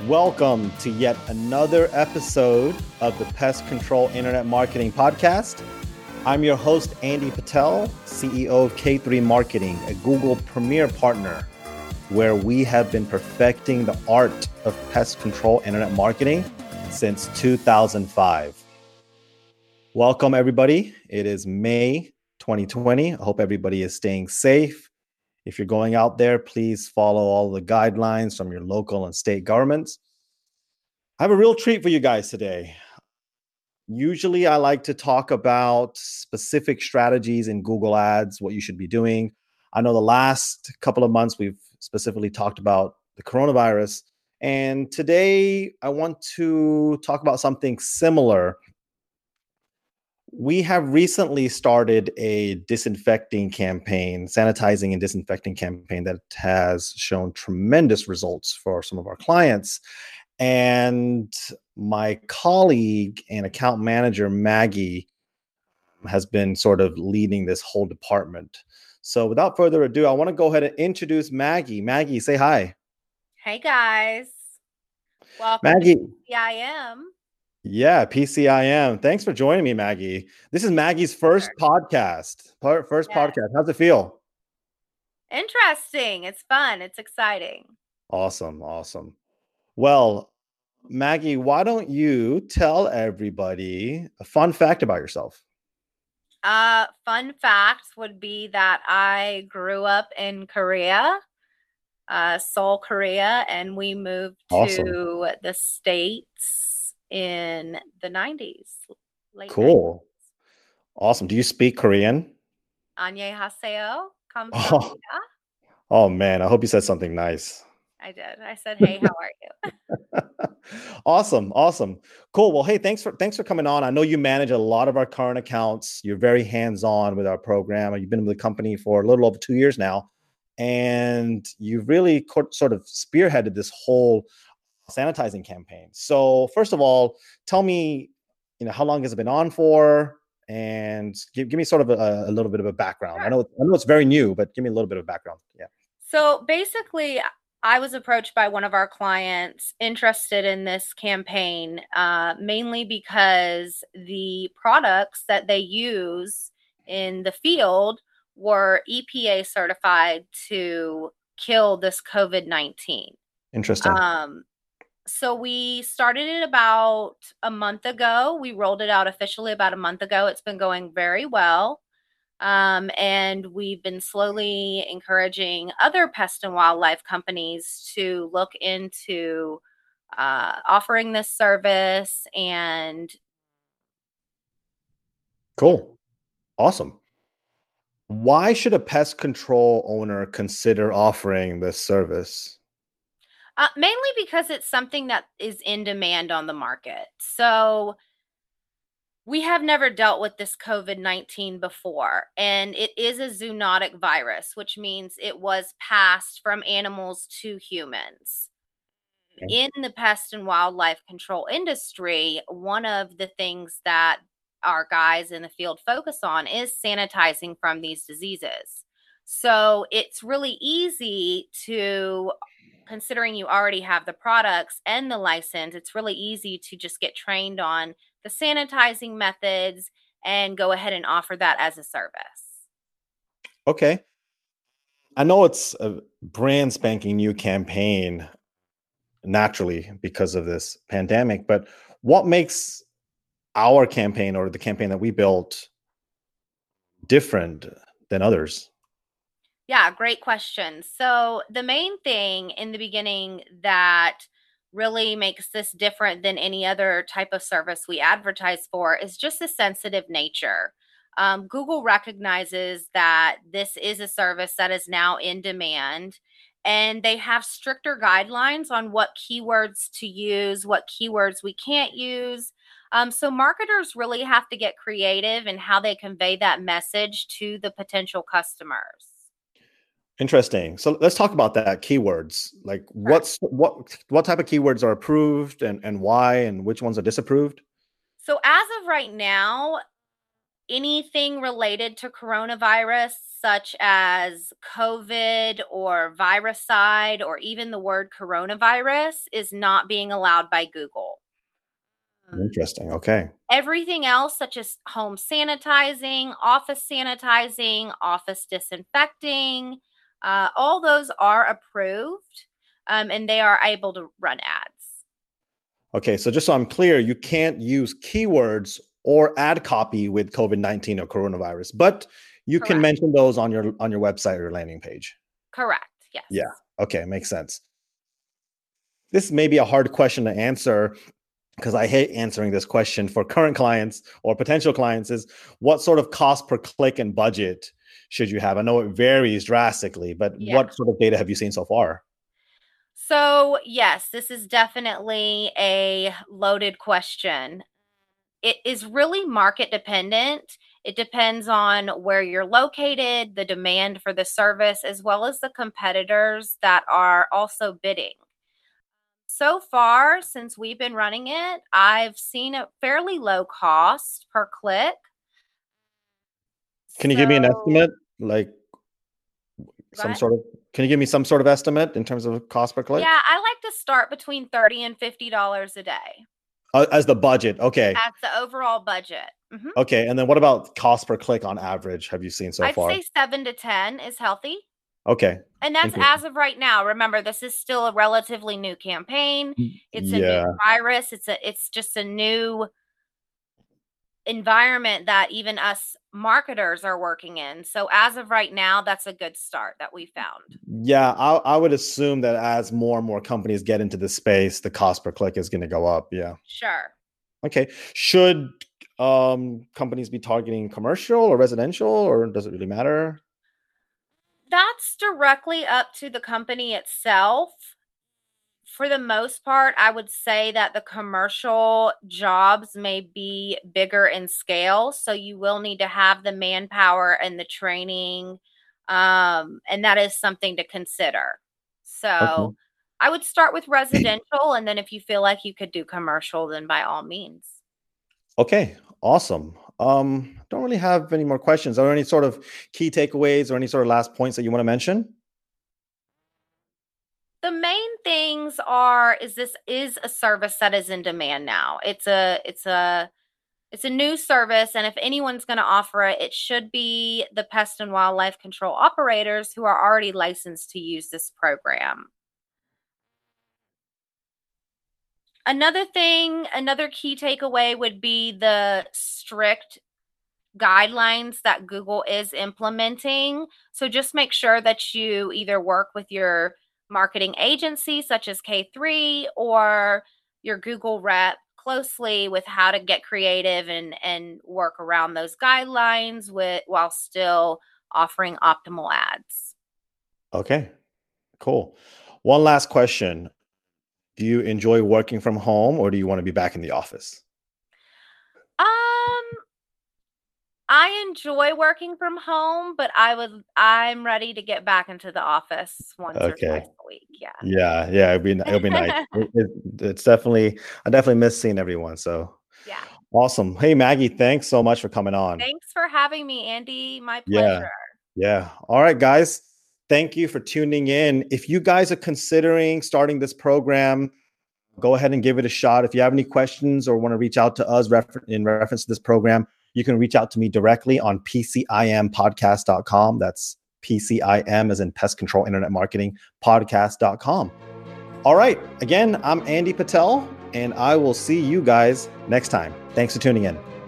Welcome to yet another episode of the Pest Control Internet Marketing Podcast. I'm your host, Andy Patel, CEO of K3 Marketing, a Google Premier partner, where we have been perfecting the art of pest control internet marketing since 2005. Welcome, everybody. It is May 2020. I hope everybody is staying safe. If you're going out there, please follow all the guidelines from your local and state governments. I have a real treat for you guys today. Usually, I like to talk about specific strategies in Google Ads, what you should be doing. I know the last couple of months, we've specifically talked about the coronavirus. And today, I want to talk about something similar. We have recently started a disinfecting campaign, sanitizing and disinfecting campaign that has shown tremendous results for some of our clients. And my colleague and account manager, Maggie, has been sort of leading this whole department. So without further ado, I want to go ahead and introduce Maggie. Maggie, say hi. Hey, guys. Welcome Maggie. to PCIM. Yeah, PCIM. Thanks for joining me, Maggie. This is Maggie's first podcast. Podcast. How's it feel? Interesting. It's fun. It's exciting. Awesome. Well, Maggie, why don't you tell everybody a fun fact about yourself? Fun facts would be that I grew up in Korea, Seoul, Korea, and we moved to the States in the 90s. Cool. 90s. Awesome. Do you speak Korean? 안녕하세요. 감사합니다. Oh, man. I hope you said something nice. I did. I said, hey, how are you? Awesome. Cool. Well, hey, thanks for coming on. I know you manage a lot of our current accounts. You're very hands-on with our program. You've been with the company for a little over 2 years now. And you've really sort of spearheaded this whole sanitizing campaign. So first of all, tell me, how long has it been on for? And give me sort of a little bit of a background. Sure. I know it's very new, but give me a little bit of background. Yeah. So basically, I was approached by one of our clients interested in this campaign, mainly because the products that they use in the field were EPA certified to kill this COVID-19. Interesting. So we started it about a month ago. We rolled it out officially about a month ago. It's been going very well. And we've been slowly encouraging other pest and wildlife companies to look into offering this service. And cool. Awesome. Why should a pest control owner consider offering this service? Mainly because it's something that is in demand on the market. So we have never dealt with this COVID-19 before, and it is a zoonotic virus, which means it was passed from animals to humans. Okay. In the pest and wildlife control industry, one of the things that our guys in the field focus on is sanitizing from these diseases. So it's really easy to, considering you already have the products and the license, it's really easy to just get trained on the sanitizing methods and go ahead and offer that as a service. Okay. I know it's a brand spanking new campaign naturally because of this pandemic, but what makes our campaign or the campaign that we built different than others? Yeah, great question. So the main thing in the beginning that really makes this different than any other type of service we advertise for is just the sensitive nature. Google recognizes that this is a service that is now in demand, and they have stricter guidelines on what keywords to use, what keywords we can't use. So marketers really have to get creative in how they convey that message to the potential customers. Interesting. So let's talk about that, keywords. Like what type of keywords are approved and why, and which ones are disapproved? So as of right now, anything related to coronavirus, such as COVID or viricide, or even the word coronavirus, is not being allowed by Google. Interesting. Okay. Everything else, such as home sanitizing, office disinfecting, all those are approved, and they are able to run ads. Okay. So just so I'm clear, you can't use keywords or ad copy with COVID-19 or coronavirus, but you Correct. can mention those on your website or your landing page. Correct. Yes. Yeah. Okay. Makes sense. This may be a hard question to answer because I hate answering this question for current clients or potential clients, is what sort of cost per click and budget should you have? I know it varies drastically, but what sort of data have you seen so far? So yes, this is definitely a loaded question. It is really market dependent. It depends on where you're located, the demand for the service, as well as the competitors that are also bidding. So far, since we've been running it, I've seen a fairly low cost per click. Can you give me an estimate? Like can you give me some sort of estimate in terms of cost per click? Yeah, I like to start between $30 and $50 a day. As the budget. Okay. As the overall budget. Mm-hmm. Okay. And then what about cost per click on average have you seen so far? I'd say 7 to 10 is healthy. Okay. And that's as of right now. Remember, this is still a relatively new campaign. It's a new virus. It's just a new environment that even us marketers are working in. So as of right now, that's a good start that we found. Yeah, I would assume that as more and more companies get into this space, the cost per click is going to go up. Yeah. Sure. Okay. Should companies be targeting commercial or residential, or does it really matter? That's directly up to the company itself. For the most part, I would say that the commercial jobs may be bigger in scale. So you will need to have the manpower and the training. And that is something to consider. So I would start with residential. And then if you feel like you could do commercial, then by all means. Okay, awesome. Don't really have any more questions. Are there any sort of key takeaways or any sort of last points that you want to mention? The main things is this is a service that is in demand now. It's a new service, and if anyone's going to offer it, it should be the pest and wildlife control operators who are already licensed to use this program. Another key takeaway would be the strict guidelines that Google is implementing. So just make sure that you either work with your marketing agency such as K3 or your Google rep closely with how to get creative and work around those guidelines while still offering optimal ads. Okay, cool. One last question. Do you enjoy working from home, or do you want to be back in the office? I enjoy working from home, but I'm ready to get back into the office once or twice a week. Yeah. Yeah. It'll be nice. It's definitely, I definitely miss seeing everyone. So yeah. Awesome. Hey, Maggie, thanks so much for coming on. Thanks for having me, Andy. My pleasure. Yeah. All right, guys. Thank you for tuning in. If you guys are considering starting this program, go ahead and give it a shot. If you have any questions or want to reach out to us in reference to this program, you can reach out to me directly on PCIMpodcast.com. That's PCIM as in Pest Control Internet Marketing Podcast.com. All right. Again, I'm Andy Patel, and I will see you guys next time. Thanks for tuning in.